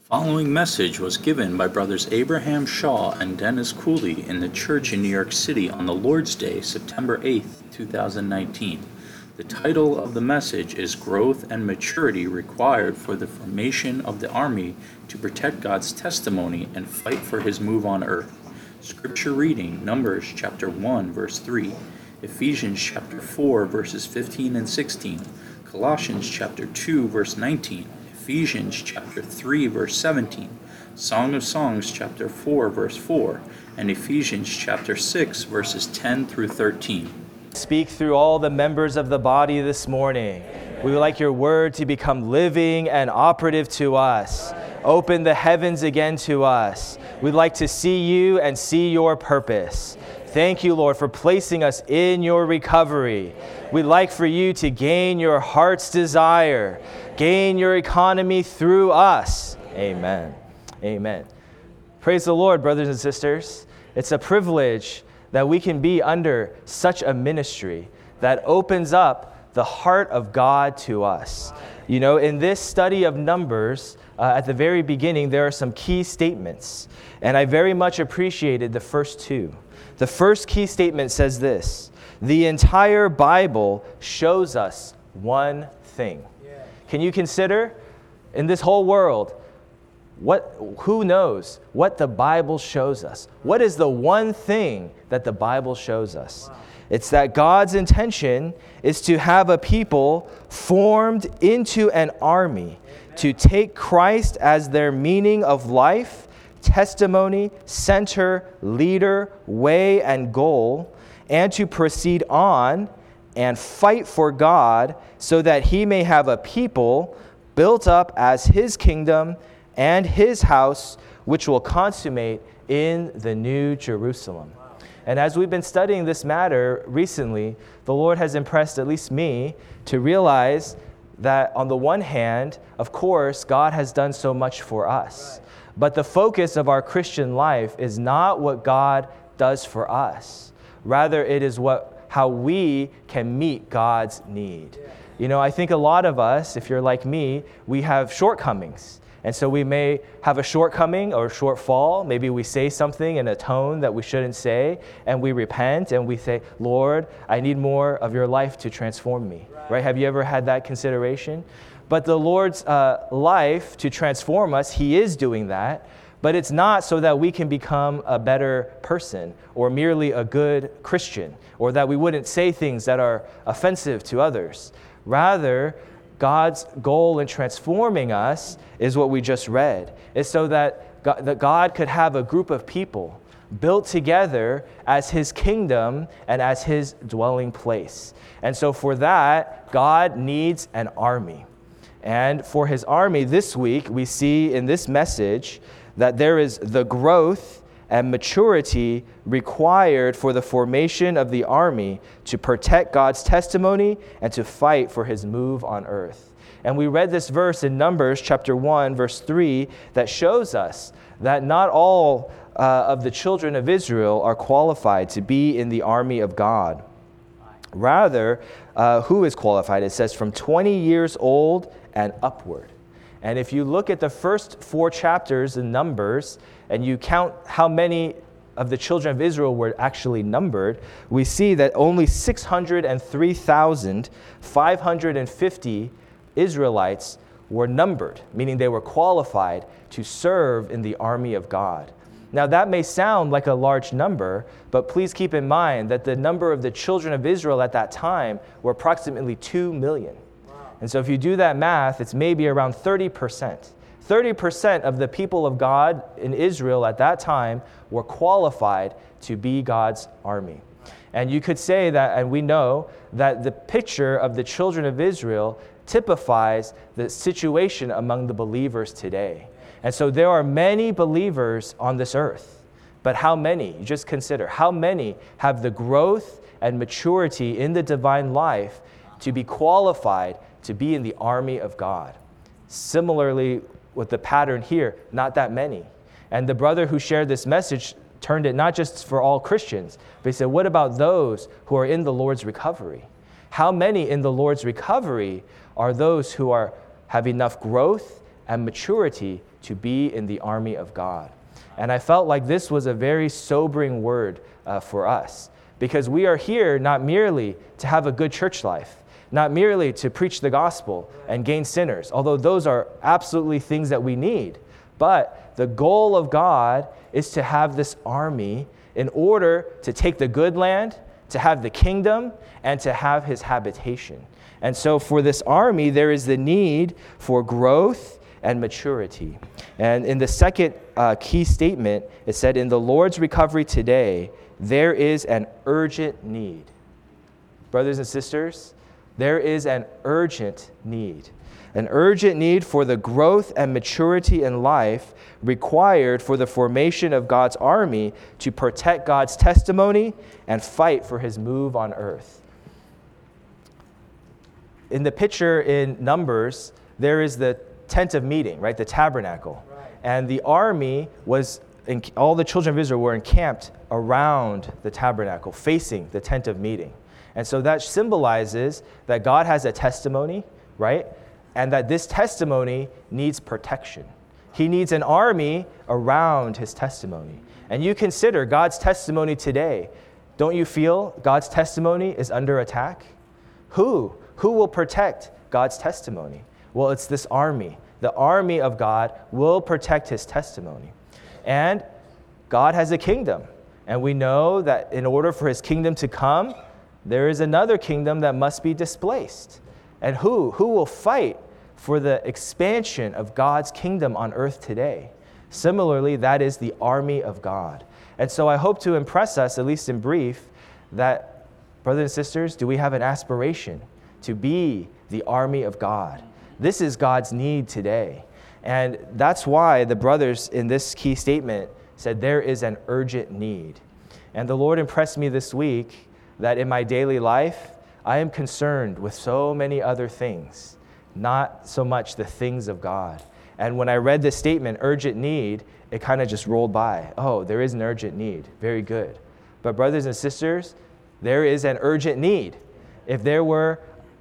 Following message was given by Brothers Abraham Shaw and Dennis Cooley in the church in New York City on the Lord's Day, September 8th, 2019. The title of the message is Growth and Maturity Required for the Formation of the Army to Protect God's Testimony and Fight for His Move on Earth. Scripture reading, Numbers chapter 1, verse 3, Ephesians chapter 4, verses 15 and 16, Colossians chapter 2, verse 19, Ephesians chapter 3, verse 17, Song of Songs chapter 4, verse 4, and Ephesians chapter 6, verses 10 through 13. Speak through all the members of the body this morning. We would like your word to become living and operative to us. Open the heavens again to us. We'd like to see you and see your purpose. Thank you, Lord, for placing us in your recovery. We'd like for you to gain your heart's desire, gain your economy through us. Amen. Amen. Praise the Lord, brothers and sisters. It's a privilege that we can be under such a ministry that opens up the heart of God to us. You know, in this study of Numbers, at the very beginning, there are some key statements, and I very much appreciated the first two. The first key statement says this: the entire Bible shows us one thing. Can you consider, in this whole world, who knows what the Bible shows us? What is the one thing that the Bible shows us? It's that God's intention is to have a people formed into an army to take Christ as their meaning of life, testimony, center, leader, way, and goal, and to proceed on and fight for God so that he may have a people built up as his kingdom and his house, which will consummate in the New Jerusalem. And as we've been studying this matter recently, the Lord has impressed at least me to realize that on the one hand, of course, God has done so much for us. But the focus of our Christian life is not what God does for us. Rather, it is how we can meet God's need. You know, I think a lot of us, if you're like me, we have shortcomings. And so we may have a shortcoming or a shortfall. Maybe we say something in a tone that we shouldn't say, and we repent and we say, Lord, I need more of your life to transform me. Right? Have you ever had that consideration? But the Lord's life to transform us, he is doing that. But it's not so that we can become a better person or merely a good Christian, or that we wouldn't say things that are offensive to others. Rather, God's goal in transforming us is what we just read. It's so that God could have a group of people built together as his kingdom and as his dwelling place. And so for that, God needs an army. And for his army this week, we see in this message that there is the growth and maturity required for the formation of the army to protect God's testimony and to fight for his move on earth. And we read this verse in Numbers chapter 1, verse 3, that shows us that not all of the children of Israel are qualified to be in the army of God. Rather, who is qualified? It says from 20 years old and upward. And if you look at the first 4 chapters in Numbers, and you count how many of the children of Israel were actually numbered, we see that only 603,550 Israelites were numbered, meaning they were qualified to serve in the army of God. Now that may sound like a large number, but please keep in mind that the number of the children of Israel at that time were approximately 2 million. And so if you do that math, it's maybe around 30%. 30% of the people of God in Israel at that time were qualified to be God's army. And you could say that, and we know that the picture of the children of Israel typifies the situation among the believers today. And so there are many believers on this earth. But how many? You just consider, how many have the growth and maturity in the divine life to be qualified to be in the army of God? Similarly, with the pattern here, not that many. And the brother who shared this message turned it not just for all Christians, but he said, what about those who are in the Lord's recovery? How many in the Lord's recovery are those who have enough growth and maturity to be in the army of God. And I felt like this was a very sobering word for us, because we are here not merely to have a good church life, not merely to preach the gospel and gain sinners, although those are absolutely things that we need. But the goal of God is to have this army in order to take the good land, to have the kingdom, and to have his habitation. And so for this army, there is the need for growth and maturity. And in the second key statement, it said, in the Lord's recovery today, there is an urgent need. Brothers and sisters, there is an urgent need. An urgent need for the growth and maturity in life required for the formation of God's army to protect God's testimony and fight for his move on earth. In the picture in Numbers, there is the tent of meeting, right? The tabernacle. Right. And the army was, all the children of Israel were encamped around the tabernacle, facing the tent of meeting. And so that symbolizes that God has a testimony, right? And that this testimony needs protection. He needs an army around his testimony. And you consider God's testimony today. Don't you feel God's testimony is under attack? Who will protect God's testimony? Well, it's this army. The army of God will protect his testimony. And God has a kingdom. And we know that in order for his kingdom to come, there is another kingdom that must be displaced. And who will fight for the expansion of God's kingdom on earth today? Similarly, that is the army of God. And so I hope to impress us, at least in brief, that, brothers and sisters, do we have an aspiration to be the army of God? This is God's need today. And that's why the brothers in this key statement said there is an urgent need. And the Lord impressed me this week that in my daily life, I am concerned with so many other things, not so much the things of God. And when I read this statement, urgent need, it kind of just rolled by. Oh, there is an urgent need. Very good. But brothers and sisters, there is an urgent need. If there were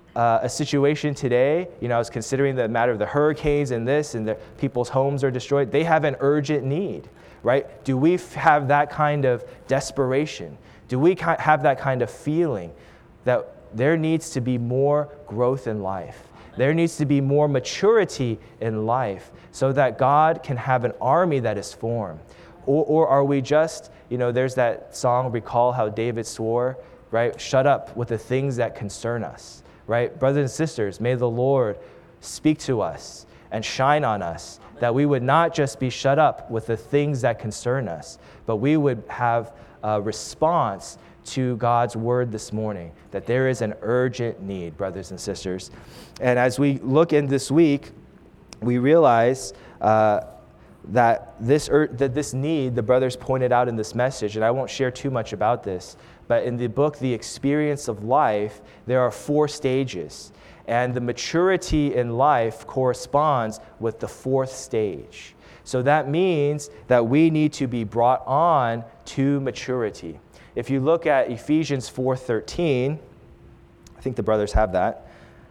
a situation today, I was considering the matter of the hurricanes and this, and the people's homes are destroyed. They have an urgent need, right? Do we have that kind of desperation? Do we have that kind of feeling that there needs to be more growth in life? There needs to be more maturity in life so that God can have an army that is formed. Or are we just, there's that song, recall how David swore, right? Shut up with the things that concern us, right? Brothers and sisters, may the Lord speak to us and shine on us, that we would not just be shut up with the things that concern us, but we would have a response to God's word this morning, that there is an urgent need, brothers and sisters. And as we look in this week, we realize that this need, the brothers pointed out in this message, and I won't share too much about this, but in the book, The Experience of Life, there are 4 stages. And the maturity in life corresponds with the 4th stage. So that means that we need to be brought on to maturity. If you look at Ephesians 4:13, I think the brothers have that.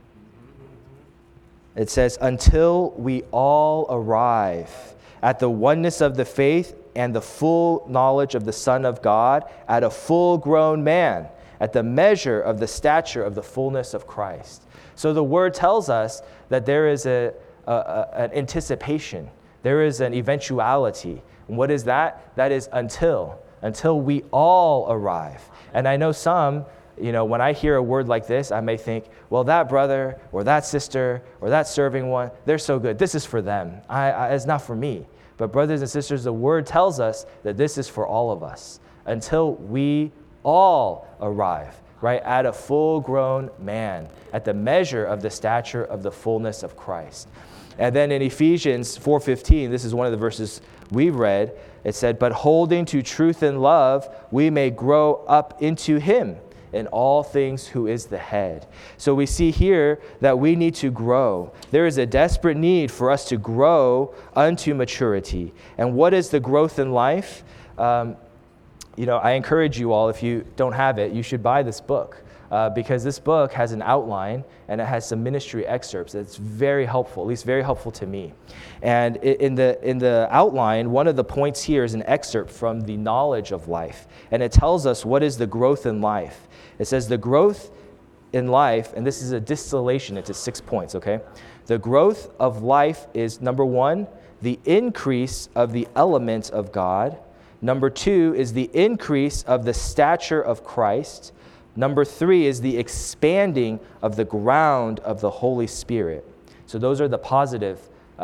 It says, until we all arrive at the oneness of the faith and the full knowledge of the Son of God, at a full-grown man, at the measure of the stature of the fullness of Christ. So the word tells us that there is an anticipation. There is an eventuality. And what is that? That is until we all arrive. And I know some, when I hear a word like this, I may think, well, that brother or that sister or that serving one, they're so good. This is for them. It's not for me. But brothers and sisters, the word tells us that this is for all of us until we all arrive, right, at a full-grown man, at the measure of the stature of the fullness of Christ. And then in Ephesians 4:15, this is one of the verses we've read, it said, but holding to truth and love, we may grow up into him in all things who is the head. So we see here that we need to grow. There is a desperate need for us to grow unto maturity. And what is the growth in life? I encourage you all, if you don't have it, you should buy this book. because this book has an outline and it has some ministry excerpts. It's very helpful, at least very helpful to me. And in the outline, one of the points here is an excerpt from the knowledge of life. And it tells us what is the growth in life. It says the growth in life, and this is a distillation into 6 points, okay? The growth of life is, number 1, the increase of the element of God. Number 2 is the increase of the stature of Christ. Number 3 is the expanding of the ground of the Holy Spirit. So those are the positive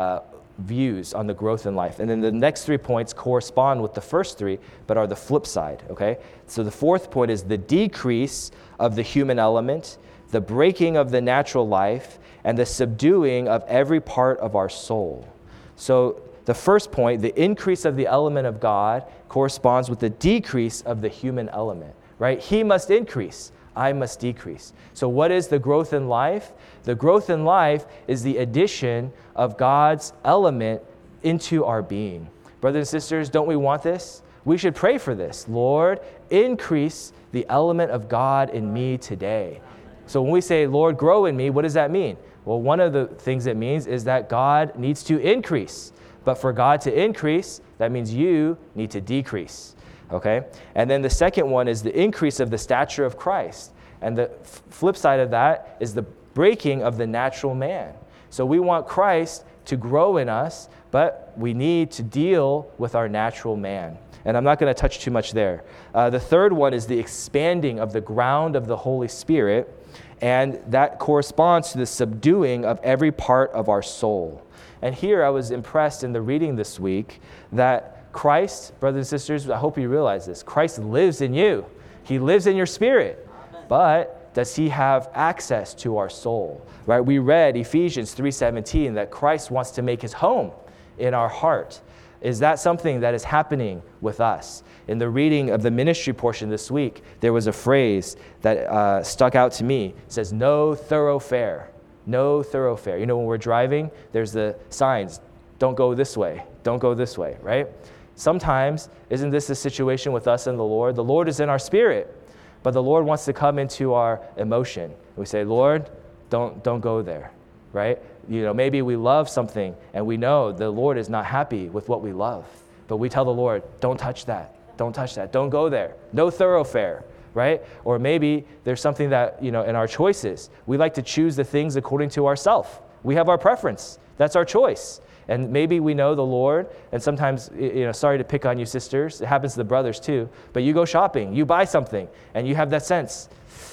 views on the growth in life. And then the next 3 points correspond with the first 3, but are the flip side, okay? So the 4th point is the decrease of the human element, the breaking of the natural life, and the subduing of every part of our soul. So the first point, the increase of the element of God, corresponds with the decrease of the human element. Right? He must increase, I must decrease. So what is the growth in life? The growth in life is the addition of God's element into our being. Brothers and sisters, don't we want this? We should pray for this. Lord, increase the element of God in me today. So when we say, Lord, grow in me, what does that mean? Well, one of the things it means is that God needs to increase. But for God to increase, that means you need to decrease. Okay? And then the second one is the increase of the stature of Christ. And the flip side of that is the breaking of the natural man. So we want Christ to grow in us, but we need to deal with our natural man. And I'm not going to touch too much there. The third one is the expanding of the ground of the Holy Spirit, and that corresponds to the subduing of every part of our soul. And here I was impressed in the reading this week that Christ, brothers and sisters, I hope you realize this, Christ lives in you. He lives in your spirit. But does he have access to our soul? Right? We read Ephesians 3:17 that Christ wants to make his home in our heart. Is that something that is happening with us? In the reading of the ministry portion this week, there was a phrase that stuck out to me. It says, no thoroughfare. No thoroughfare. You know, when we're driving, there's the signs, don't go this way, don't go this way, right? Sometimes, isn't this a situation with us and the Lord? The Lord is in our spirit, but the Lord wants to come into our emotion. We say, Lord, don't go there, right? You know, maybe we love something and we know the Lord is not happy with what we love, but we tell the Lord, don't touch that, don't touch that, don't go there, no thoroughfare, right? Or maybe there's something that, in our choices, we like to choose the things according to ourselves. We have our preference. That's our choice. And maybe we know the Lord, and sometimes, sorry to pick on you sisters, it happens to the brothers too, but you go shopping, you buy something, and you have that sense,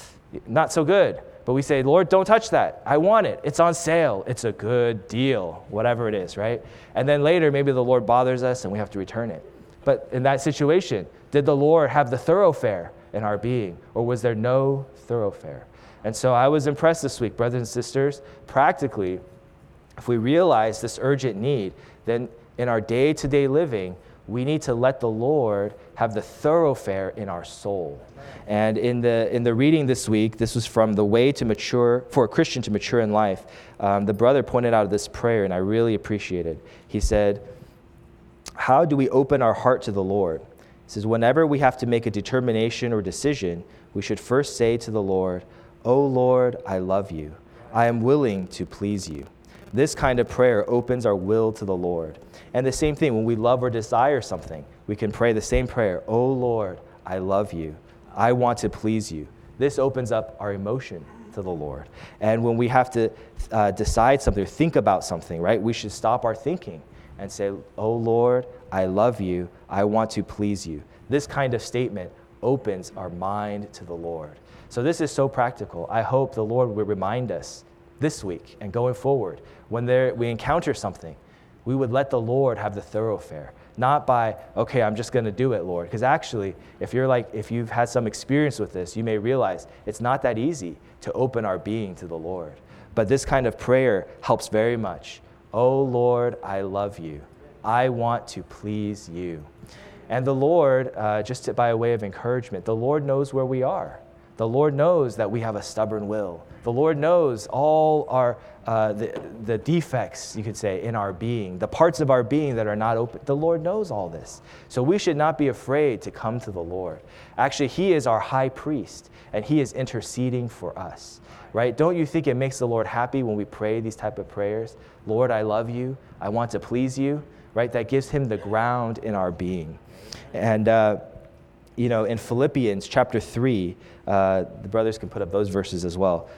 not so good. But we say, Lord, don't touch that. I want it. It's on sale. It's a good deal, whatever it is, right? And then later, maybe the Lord bothers us and we have to return it. But in that situation, did the Lord have the thoroughfare in our being, or was there no thoroughfare? And so I was impressed this week, brothers and sisters, practically, if we realize this urgent need, then in our day-to-day living, we need to let the Lord have the thoroughfare in our soul. And in the reading this week, this was from The Way to Mature, for a Christian to Mature in Life. The brother pointed out this prayer, and I really appreciate it. He said, how do we open our heart to the Lord? He says, whenever we have to make a determination or decision, we should first say to the Lord, "O Lord, I love you. I am willing to please you." This kind of prayer opens our will to the Lord. And the same thing, when we love or desire something, we can pray the same prayer, "O Lord, I love you. I want to please you." This opens up our emotion to the Lord. And when we have to decide something or think about something, right, we should stop our thinking and say, "O Lord, I love you. I want to please you." This kind of statement opens our mind to the Lord. So this is so practical. I hope the Lord will remind us this week and going forward, when we encounter something, we would let the Lord have the thoroughfare. Not by, okay, I'm just going to do it, Lord. Because actually, if you've had some experience with this, you may realize it's not that easy to open our being to the Lord. But this kind of prayer helps very much. "Oh Lord, I love you. I want to please you." And the Lord, by a way of encouragement, the Lord knows where we are. The Lord knows that we have a stubborn will. The Lord knows all our the defects, you could say, in our being, the parts of our being that are not open. The Lord knows all this. So we should not be afraid to come to the Lord. Actually, he is our high priest, and he is interceding for us, right? Don't you think it makes the Lord happy when we pray these type of prayers? Lord, I love you. I want to please you, right? That gives him the ground in our being. And, in Philippians chapter 3, the brothers can put up those verses as well.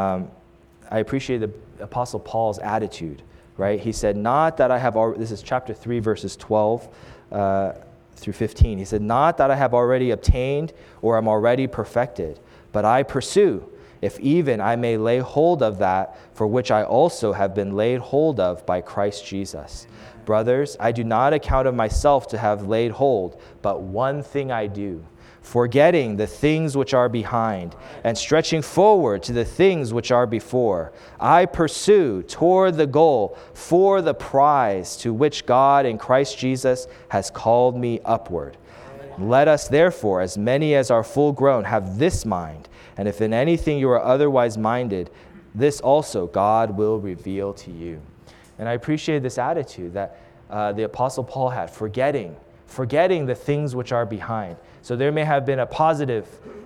I appreciate the Apostle Paul's attitude, right? He said, not that I have already, this is chapter 3, verses 12 through 15. He said, not that I have already obtained or am already perfected, but I pursue, if even I may lay hold of that for which I also have been laid hold of by Christ Jesus. Brothers, I do not account of myself to have laid hold, but one thing I do, forgetting the things which are behind and stretching forward to the things which are before. I pursue toward the goal for the prize to which God in Christ Jesus has called me upward. Let us therefore, as many as are full grown, have this mind, and if in anything you are otherwise minded, this also God will reveal to you. And I appreciate this attitude that the Apostle Paul had, forgetting the things which are behind. So there may have been a positive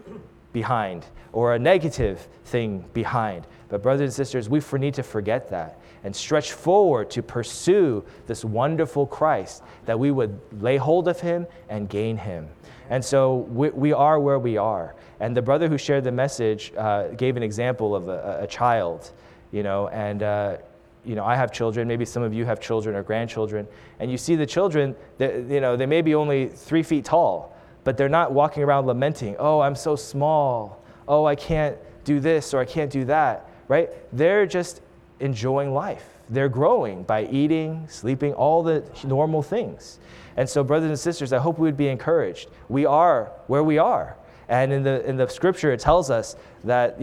behind or a negative thing behind. But brothers and sisters, we need to forget that and stretch forward to pursue this wonderful Christ, that we would lay hold of him and gain him. And so we are where we are. And the brother who shared the message gave an example of a child, and I have children, maybe some of you have children or grandchildren, and you see the children, they may be only 3 feet tall, but they're not walking around lamenting, oh, I'm so small, oh, I can't do this or I can't do that, right? They're just enjoying life. They're growing by eating, sleeping, all the normal things. And so, brothers and sisters, I hope we would be encouraged. We are where we are. And in the scripture, it tells us that,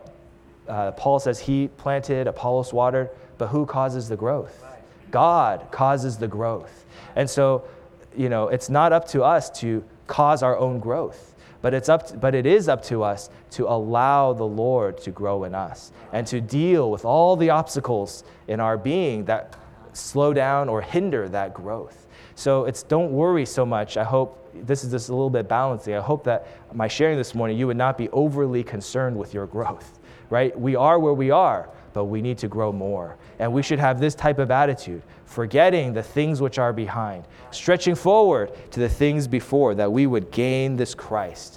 Paul says he planted, Apollos watered, but who causes the growth? God causes the growth. And so, it's not up to us to cause our own growth, but it is up to us to allow the Lord to grow in us and to deal with all the obstacles in our being that slow down or hinder that growth. So don't worry so much. I hope this is just a little bit balancing. I hope that my sharing this morning, you would not be overly concerned with your growth, right? We are where we are, but we need to grow more. And we should have this type of attitude, forgetting the things which are behind, stretching forward to the things before, that we would gain this Christ.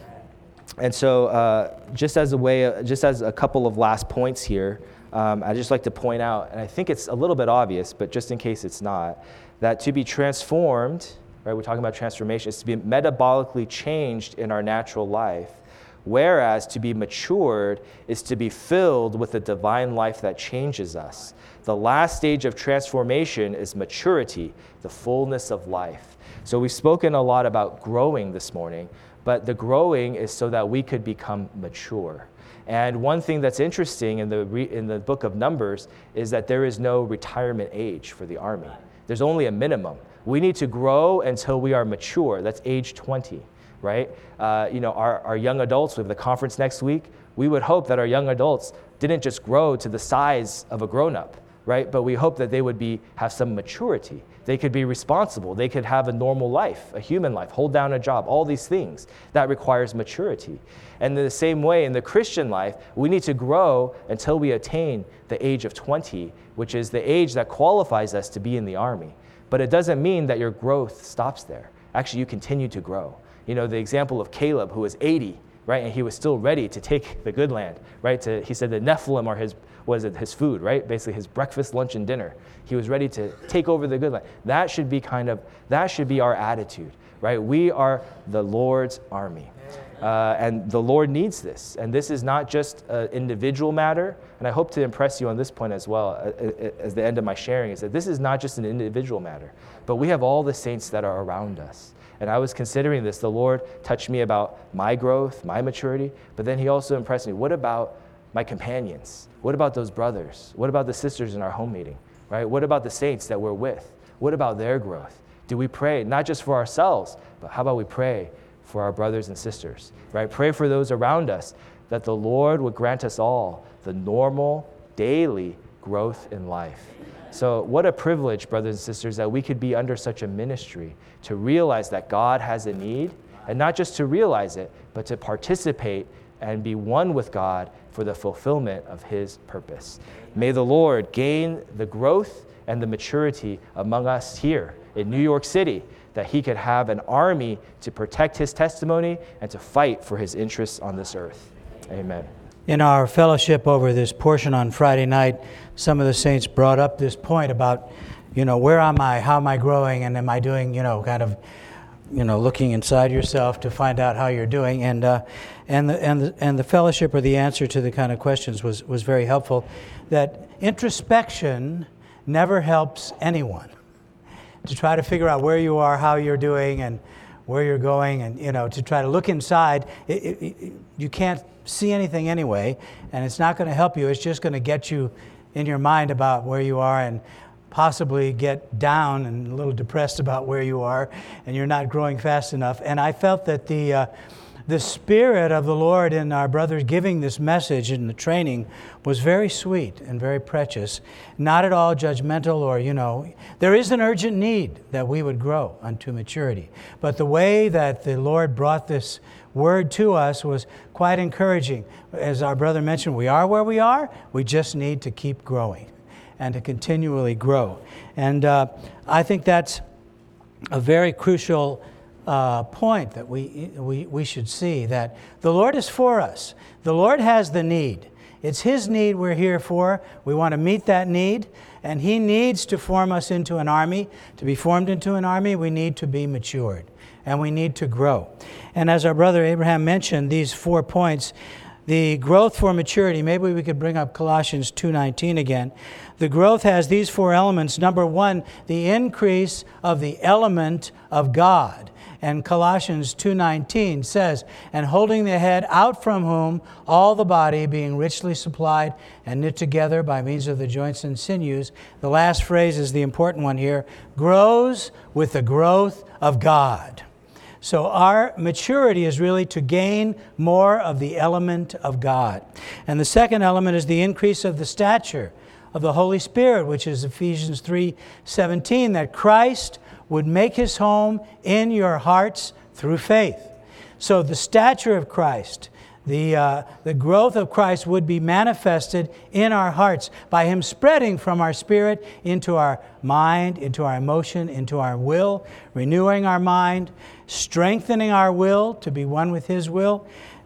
And so just as a couple of last points here, I'd just like to point out, and I think it's a little bit obvious, but just in case it's not, that to be transformed, right, we're talking about transformation, is to be metabolically changed in our natural life. Whereas to be matured is to be filled with the divine life that changes us. The last stage of transformation is maturity, the fullness of life. So we've spoken a lot about growing this morning, but the growing is so that we could become mature. And one thing that's interesting in the book of Numbers is that there is no retirement age for the army. There's only a minimum. We need to grow until we are mature. That's age 20. Right? Our young adults, we have the conference next week. We would hope that our young adults didn't just grow to the size of a grown-up, right? But we hope that they would have some maturity. They could be responsible. They could have a normal life, a human life, hold down a job, all these things. That requires maturity. And in the same way, in the Christian life, we need to grow until we attain the age of 20, which is the age that qualifies us to be in the army. But it doesn't mean that your growth stops there. Actually, you continue to grow. The example of Caleb, who was 80, right? And he was still ready to take the good land, right? He said the Nephilim are his food, right? Basically his breakfast, lunch, and dinner. He was ready to take over the good land. That should be our attitude, right? We are the Lord's army. And the Lord needs this. And this is not just an individual matter. And I hope to impress you on this point as well, as the end of my sharing, is that this is not just an individual matter, but we have all the saints that are around us. And I was considering this. The Lord touched me about my growth, my maturity, but then he also impressed me. What about my companions? What about those brothers? What about the sisters in our home meeting, right? What about the saints that we're with? What about their growth? Do we pray not just for ourselves, but how about we pray for our brothers and sisters, right? Pray for those around us, that the Lord would grant us all the normal, daily growth in life. So what a privilege, brothers and sisters, that we could be under such a ministry, to realize that God has a need, and not just to realize it, but to participate and be one with God for the fulfillment of His purpose. May the Lord gain the growth and the maturity among us here in New York City, that He could have an army to protect His testimony and to fight for His interests on this earth. Amen. In our fellowship over this portion on Friday night, some of the saints brought up this point about, where am I? How am I growing? And am I doing, looking inside yourself to find out how you're doing? And the fellowship, or the answer to the kind of questions, was very helpful. That introspection never helps anyone. To try to figure out where you are, how you're doing, and where you're going, and to try to look inside, you can't see anything anyway, and it's not going to help you. It's just going to get you in your mind about where you are, and possibly get down and a little depressed about where you are, and you're not growing fast enough. And I felt that the Spirit of the Lord in our brothers giving this message in the training was very sweet and very precious, not at all judgmental or, there is an urgent need that we would grow unto maturity. But the way that the Lord brought this word to us was quite encouraging. As our brother mentioned, we are where we are. We just need to keep growing and to continually grow. And I think that's a very crucial point that we should see, that the Lord is for us. The Lord has the need. It's His need we're here for. We want to meet that need, and He needs to form us into an army. To be formed into an army, we need to be matured, and we need to grow. And as our brother Abraham mentioned, these 4 points, the growth for maturity, maybe we could bring up Colossians 2:19 again. The growth has these 4 elements. Number 1, the increase of the element of God. And Colossians 2:19 says, and holding the head, out from whom all the body, being richly supplied and knit together by means of the joints and sinews, the last phrase is the important one here, grows with the growth of God. So our maturity is really to gain more of the element of God. And the second element is the increase of the stature of the Holy Spirit, which is Ephesians 3:17, that Christ would make His home in your hearts through faith. So the stature of Christ, the growth of Christ would be manifested in our hearts by Him spreading from our spirit into our mind, into our emotion, into our will, renewing our mind, strengthening our will to be one with His will,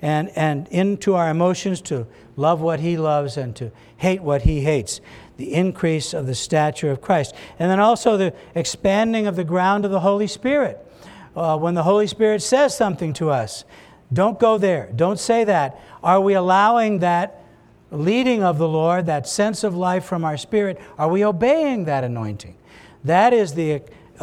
and into our emotions to love what He loves and to hate what He hates. The increase of the stature of Christ. And then also the expanding of the ground of the Holy Spirit. When the Holy Spirit says something to us, don't go there. Don't say that. Are we allowing that leading of the Lord, that sense of life from our spirit? Are we obeying that anointing? That is the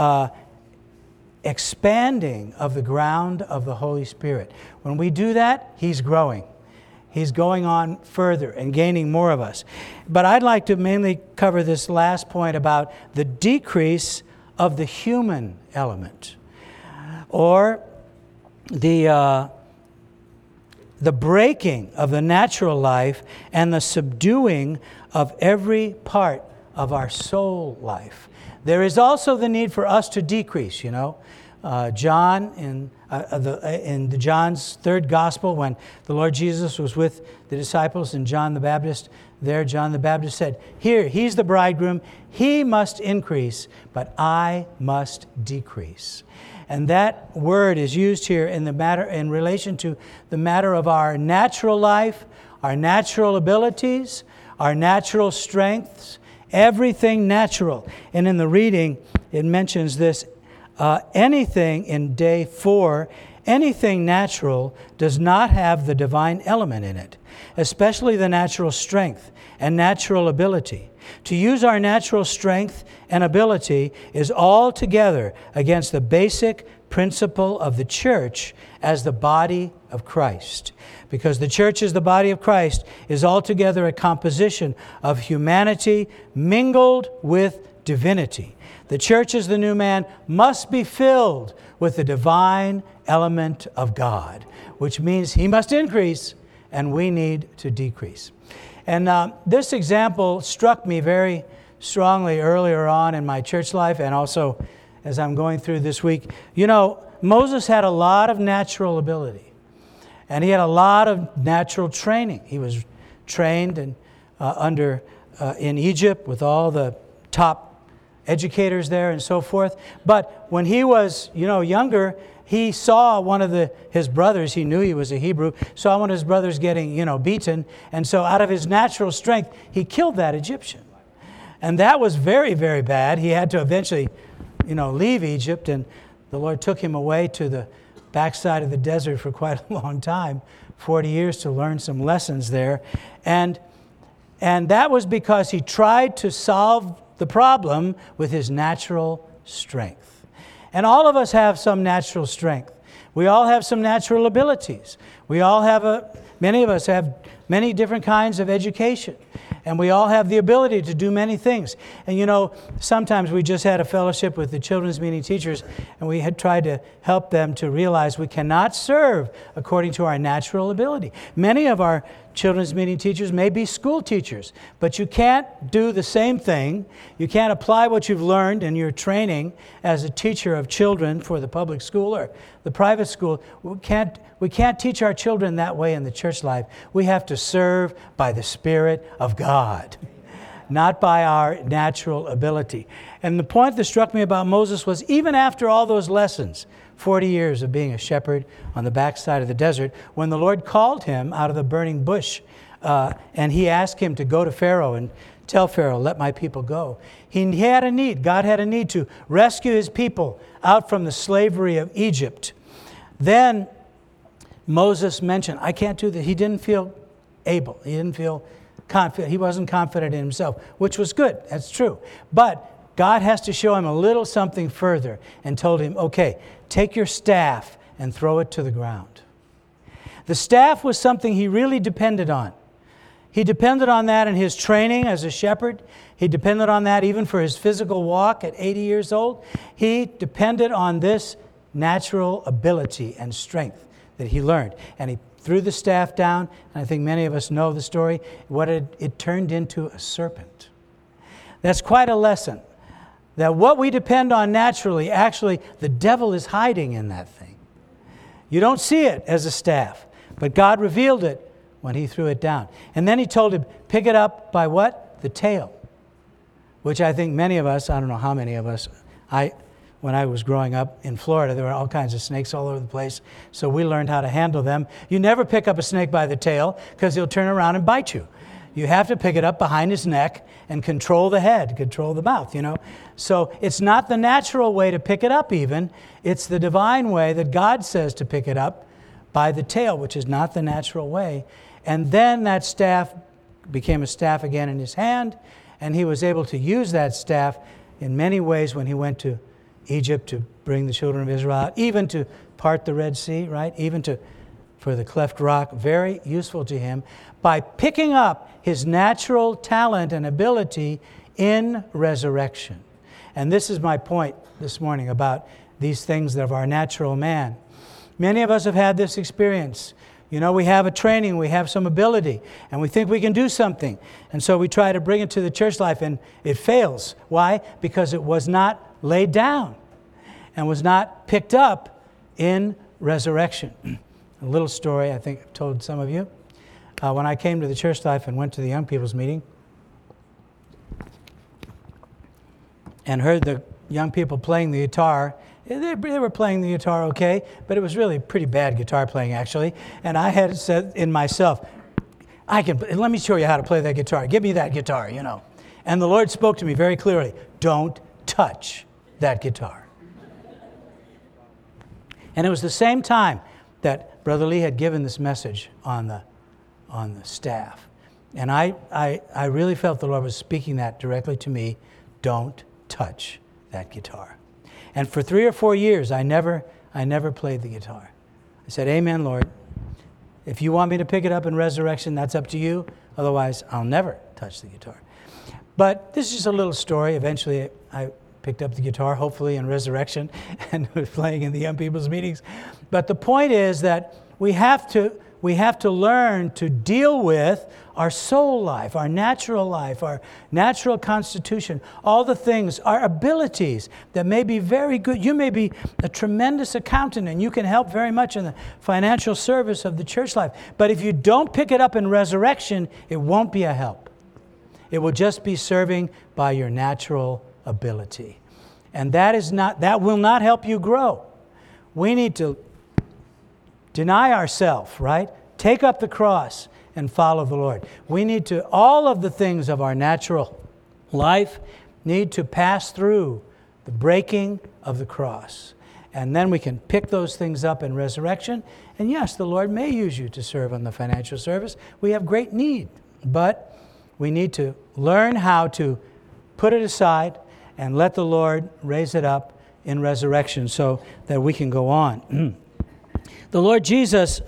expanding of the ground of the Holy Spirit. When we do that, He's growing. He's going on further and gaining more of us. But I'd like to mainly cover this last point about the decrease of the human element, or the breaking of the natural life and the subduing of every part of our soul life. There is also the need for us to decrease, John, in John's third gospel, when the Lord Jesus was with the disciples and John the Baptist, John the Baptist said, here, He's the bridegroom, He must increase, but I must decrease. And that word is used here in relation to the matter of our natural life, our natural abilities, our natural strengths, everything natural. And in the reading, it mentions this, anything in day 4, anything natural does not have the divine element in it, especially the natural strength and natural ability. To use our natural strength and ability is altogether against the basic principle of the church as the body of Christ. Because the church as the body of Christ is altogether a composition of humanity mingled with divinity. The church as the new man must be filled with the divine element of God, which means he must increase and we need to decrease. And this example struck me very strongly earlier on in my church life and also as I'm going through this week. You know, Moses had a lot of natural ability and he had a lot of natural training. He was trained in Egypt with all the top educators there and so forth. But when he was, younger, he saw one of his brothers, he knew he was a Hebrew, saw one of his brothers getting, beaten. And so out of his natural strength, he killed that Egyptian. And that was very, very bad. He had to eventually, leave Egypt, and the Lord took him away to the backside of the desert for quite a long time, 40 years, to learn some lessons there. And that was because he tried to solve the problem with his natural strength. And all of us have some natural strength. We all have some natural abilities. We all have many of us have many different kinds of education. And we all have the ability to do many things. And sometimes we just had a fellowship with the children's meeting teachers, and we had tried to help them to realize we cannot serve according to our natural ability. Many of our children's meeting teachers may be school teachers, but you can't do the same thing. You can't apply what you've learned in your training as a teacher of children for the public school or the private school. We can't teach our children that way in the church life. We have to serve by the Spirit of God, not by our natural ability. And the point that struck me about Moses was even after all those lessons, 40 years of being a shepherd on the backside of the desert, when the Lord called him out of the burning bush and he asked him to go to Pharaoh and tell Pharaoh, let my people go. He had a need. God had a need to rescue his people out from the slavery of Egypt. Then Moses mentioned, I can't do that. He didn't feel able. He didn't feel confident. He wasn't confident in himself, which was good. That's true. But God has to show him a little something further and told him, okay, take your staff and throw it to the ground. The staff was something he really depended on. He depended on that in his training as a shepherd. He depended on that even for his physical walk at 80 years old. He depended on this natural ability and strength that he learned. And he threw the staff down, and I think many of us know the story. It turned into a serpent. That's quite a lesson. That what we depend on naturally, actually, the devil is hiding in that thing. You don't see it as a staff, but God revealed it when he threw it down. And then he told him, pick it up by what? The tail. Which I think many of us, I don't know how many of us, when I was growing up in Florida, there were all kinds of snakes all over the place, so we learned how to handle them. You never pick up a snake by the tail because he'll turn around and bite you. You have to pick it up behind his neck and control the head, control the mouth, So it's not the natural way to pick it up even. It's the divine way that God says to pick it up by the tail, which is not the natural way. And then that staff became a staff again in his hand, and he was able to use that staff in many ways when he went to Egypt to bring the children of Israel out, even to part the Red Sea, right? Even for the cleft rock, very useful to him, by picking up his natural talent and ability in resurrection. And this is my point this morning about these things of our natural man. Many of us have had this experience. We have a training, we have some ability, and we think we can do something. And so we try to bring it to the church life, and it fails. Why? Because it was not laid down and was not picked up in resurrection. A little story I think I've told some of you. When I came to the church life and went to the young people's meeting and heard the young people playing the guitar, they were playing the guitar okay, but it was really pretty bad guitar playing actually. And I had said in myself, let me show you how to play that guitar. Give me that guitar, And the Lord spoke to me very clearly, don't touch that guitar. And it was the same time that Brother Lee had given this message on the staff. And I really felt the Lord was speaking that directly to me. Don't touch that guitar. And for 3 or 4 years, I never played the guitar. I said, Amen, Lord. If you want me to pick it up in resurrection, that's up to you. Otherwise, I'll never touch the guitar. But this is just a little story. Eventually, I picked up the guitar, hopefully in resurrection, and was playing in the young people's meetings. But the point is that we have to learn to deal with our soul life, our natural constitution, all the things, our abilities that may be very good. You may be a tremendous accountant and you can help very much in the financial service of the church life. But if you don't pick it up in resurrection, it won't be a help. It will just be serving by your natural ability. And that will not help you grow. We need to deny ourselves, right? Take up the cross and follow the Lord. We need to, all of the things of our natural life need to pass through the breaking of the cross. And then we can pick those things up in resurrection. And yes, the Lord may use you to serve on the financial service. We have great need, but we need to learn how to put it aside and let the Lord raise it up in resurrection so that we can go on. The Lord Jesus,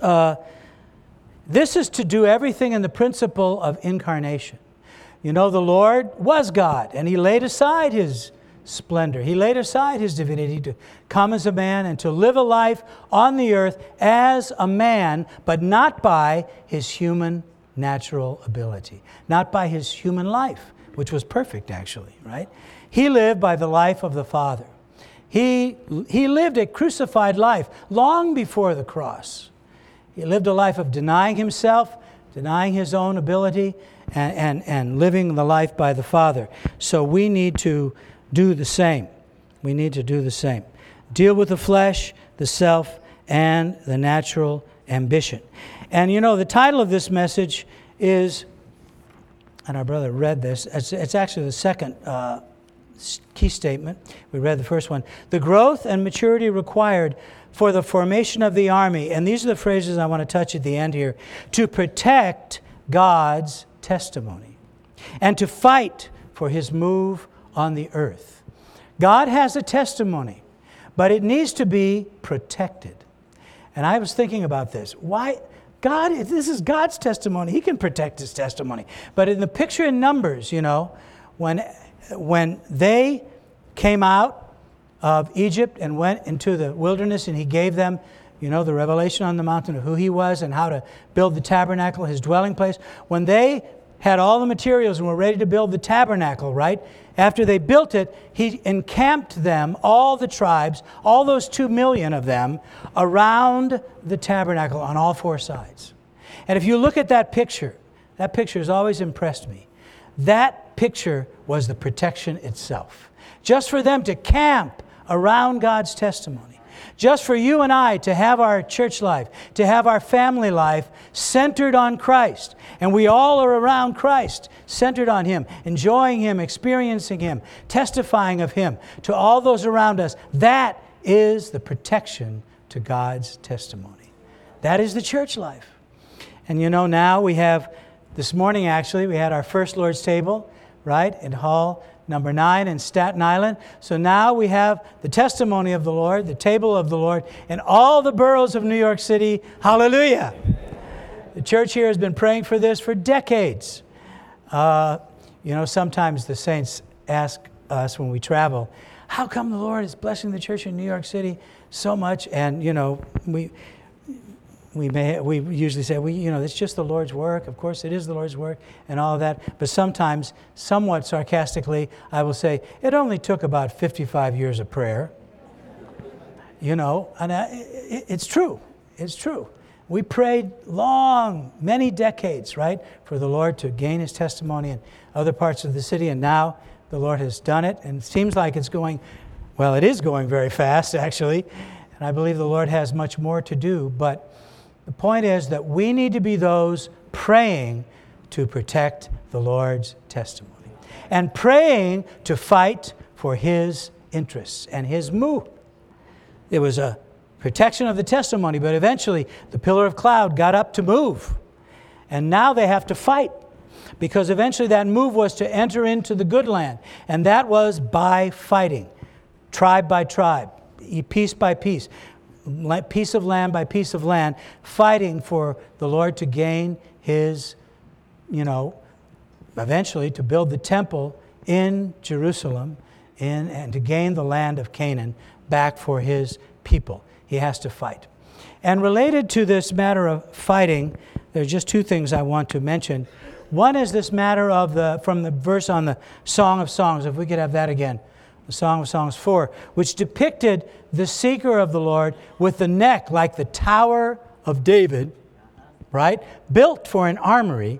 this is to do everything in the principle of incarnation. You know, the Lord was God, and He laid aside His splendor. He laid aside His divinity to come as a man and to live a life on the earth as a man, but not by His human natural ability, not by His human life, which was perfect actually, right? He lived by the life of the Father. He lived a crucified life long before the cross. He lived a life of denying Himself, denying His own ability, and living the life by the Father. So we need to do the same. We need to do the same. Deal with the flesh, the self, and the natural ambition. And you know, the title of this message is, and our brother read this, it's actually the second key statement. We read the first one. The growth and maturity required for the formation of the army, and these are the phrases I want to touch at the end here, to protect God's testimony and to fight for His move on the earth. God has a testimony, but it needs to be protected. And I was thinking about this. Why? God, if this is God's testimony, He can protect His testimony. But in the picture in Numbers, you know, when they came out of Egypt and went into the wilderness and He gave them, you know, the revelation on the mountain of who He was and how to build the tabernacle, His dwelling place. When they had all the materials and were ready to build the tabernacle, right? After they built it, He encamped them, all the tribes, all those 2 million of them, around the tabernacle on all four sides. And if you look at that picture has always impressed me. That picture was the protection itself. Just for them to camp around God's testimony. Just for you and I to have our church life, to have our family life centered on Christ. And we all are around Christ, centered on Him, enjoying Him, experiencing Him, testifying of Him to all those around us. That is the protection to God's testimony. That is the church life. And you know, now we have, this morning actually, we had our first Lord's table, right, in Hall number 9 in Staten Island. So now we have the testimony of the Lord, the table of the Lord, in all the boroughs of New York City. Hallelujah. The church here has been praying for this for decades. You know, sometimes the saints ask us when we travel, how come the Lord is blessing the church in New York City so much? And, you know, we usually say, it's just the Lord's work. Of course, it is the Lord's work and all of that. But sometimes, somewhat sarcastically, I will say, it only took about 55 years of prayer. You know, and it's true. It's true. We prayed long, many decades, right, for the Lord to gain His testimony in other parts of the city. And now the Lord has done it. And it seems like it's going, well, it is going very fast, actually. And I believe the Lord has much more to do. But the point is that we need to be those praying to protect the Lord's testimony and praying to fight for His interests and His move. There was a protection of the testimony, but eventually the pillar of cloud got up to move. And now they have to fight because eventually that move was to enter into the good land. And that was by fighting, tribe by tribe, piece by piece. Piece of land by piece of land, fighting for the Lord to gain His, eventually to build the temple in Jerusalem, in and to gain the land of Canaan back for his people. He has to fight. And related to this matter of fighting, there's just two things I want to mention. One is this matter of from the verse on the Song of Songs, if we could have that again, the Song of Songs 4, which depicted the seeker of the Lord with the neck like the Tower of David, right? Built for an armory.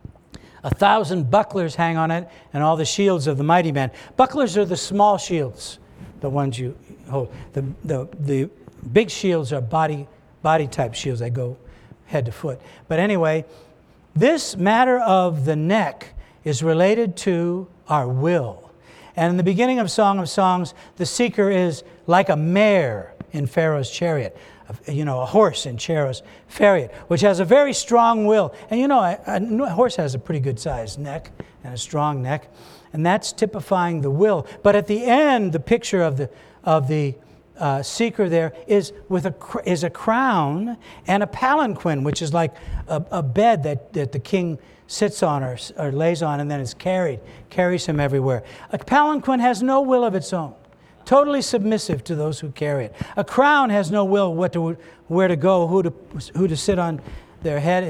1,000 bucklers hang on it, and all the shields of the mighty man. Bucklers are the small shields, the ones you hold. The big shields are body type shields that go head to foot. But anyway, this matter of the neck is related to our will. And in the beginning of Song of Songs, the seeker is like a mare in Pharaoh's chariot. A horse in Pharaoh's chariot, which has a very strong will. And a horse has a pretty good sized neck and a strong neck. And that's typifying the will. But at the end, the picture of the seeker there is a crown and a palanquin, which is like a bed that the king sits on or lays on and then is carries him everywhere. A palanquin has no will of its own. Totally submissive to those who carry it. A crown has no will where to go, who to sit on their head.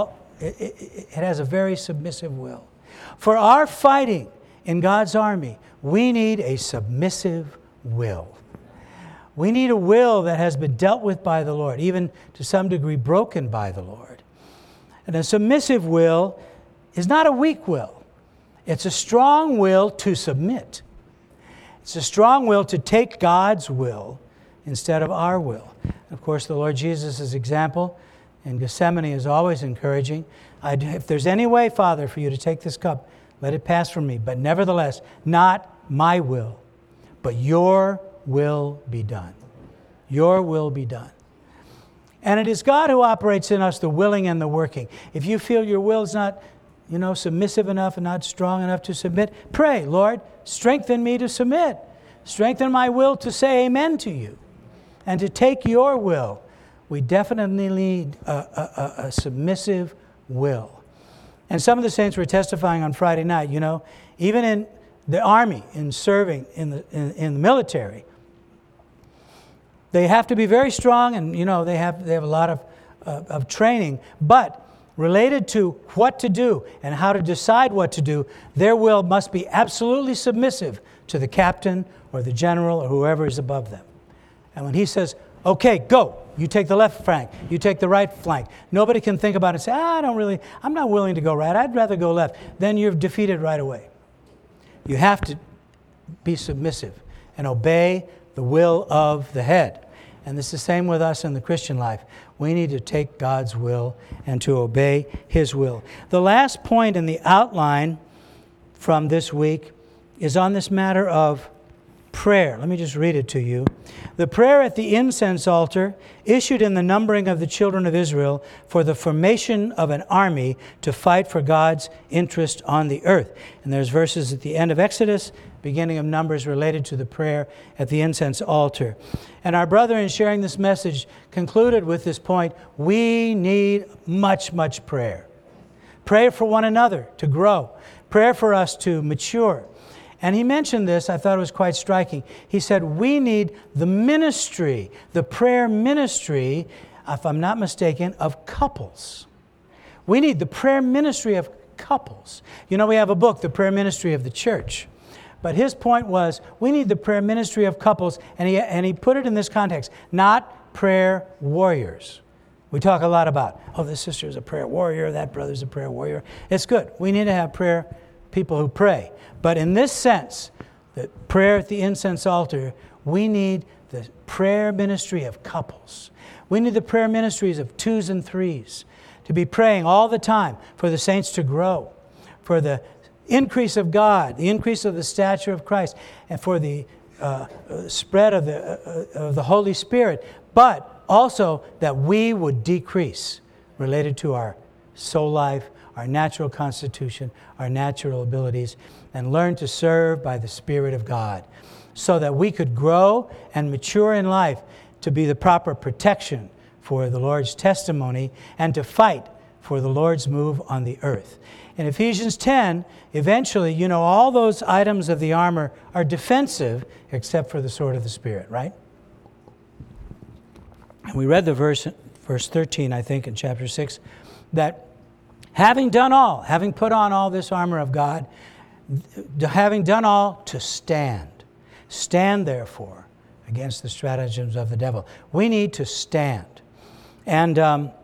It has a very submissive will. For our fighting in God's army, we need a submissive will. We need a will that has been dealt with by the Lord, even to some degree broken by the Lord. And a submissive will is not a weak will. It's a strong will to submit. It's a strong will to take God's will instead of our will. Of course, the Lord Jesus' example in Gethsemane is always encouraging. If there's any way, Father, for you to take this cup, let it pass from me. But nevertheless, not my will, but your will be done. Your will be done. And it is God who operates in us the willing and the working. If you feel your will is not, submissive enough and not strong enough to submit, pray, Lord, strengthen me to submit. Strengthen my will to say amen to you and to take your will. We definitely need a submissive will. And some of the saints were testifying on Friday night, even in the army, in serving in the military, they have to be very strong and, they have a lot of training, but related to what to do and how to decide what to do, their will must be absolutely submissive to the captain or the general or whoever is above them. And when he says, okay, go, you take the left flank, you take the right flank, nobody can think about it and say, I'm not willing to go right, I'd rather go left. Then you're defeated right away. You have to be submissive and obey the will of the head. And it's the same with us in the Christian life. We need to take God's will and to obey His will. The last point in the outline from this week is on this matter of prayer. Let me just read it to you. The prayer at the incense altar issued in the numbering of the children of Israel for the formation of an army to fight for God's interest on the earth. And there's verses at the end of Exodus, beginning of Numbers, related to the prayer at the incense altar. And our brother, in sharing this message, concluded with this point: we need much, much prayer. Prayer for one another to grow. Prayer for us to mature. And he mentioned this, I thought it was quite striking. He said, we need the ministry, the prayer ministry, if I'm not mistaken, of couples. We need the prayer ministry of couples. We have a book, The Prayer Ministry of the Church. But his point was, we need the prayer ministry of couples, and he put it in this context, not prayer warriors. We talk a lot about, this sister is a prayer warrior, that brother's a prayer warrior. It's good. We need to have prayer people who pray. But in this sense, the prayer at the incense altar, we need the prayer ministry of couples. We need the prayer ministries of twos and threes to be praying all the time for the saints to grow, for the increase of God, the increase of the stature of Christ, and for the spread of the Holy Spirit, but also that we would decrease related to our soul life, our natural constitution, our natural abilities, and learn to serve by the Spirit of God so that we could grow and mature in life to be the proper protection for the Lord's testimony and to fight for the Lord's move on the earth. In Ephesians 10, eventually, all those items of the armor are defensive except for the sword of the Spirit, right? And we read the verse 13, I think, in chapter 6, that having put on all this armor of God, having done all, to stand. Stand, therefore, against the stratagems of the devil. We need to stand. And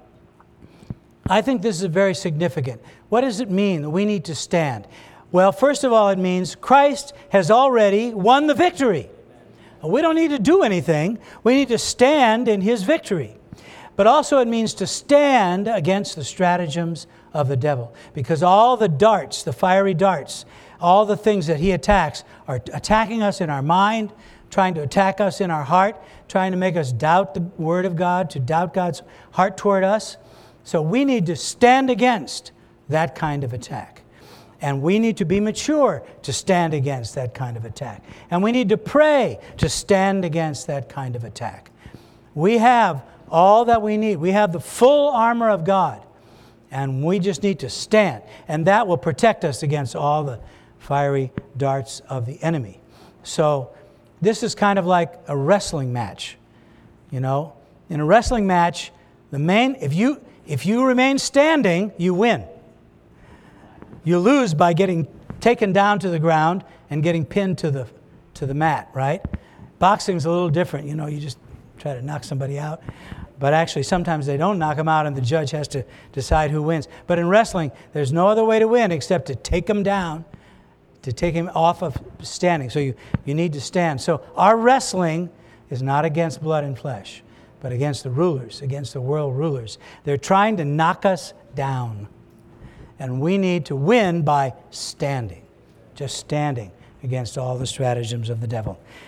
I think this is very significant. What does it mean that we need to stand? Well, first of all, it means Christ has already won the victory. We don't need to do anything. We need to stand in His victory. But also it means to stand against the stratagems of the devil. Because all the darts, the fiery darts, all the things that he attacks are attacking us in our mind, trying to attack us in our heart, trying to make us doubt the Word of God, to doubt God's heart toward us. So we need to stand against that kind of attack. And we need to be mature to stand against that kind of attack. And we need to pray to stand against that kind of attack. We have all that we need. We have the full armor of God. And we just need to stand. And that will protect us against all the fiery darts of the enemy. So this is kind of like a wrestling match. In a wrestling match, if you remain standing, you win. You lose by getting taken down to the ground and getting pinned to the mat, right? Boxing's a little different. You just try to knock somebody out. But actually, sometimes they don't knock them out and the judge has to decide who wins. But in wrestling, there's no other way to win except to take him down, to take him off of standing. So you need to stand. So our wrestling is not against blood and flesh, but against the rulers, against the world rulers. They're trying to knock us down. And we need to win by standing, just standing against all the stratagems of the devil.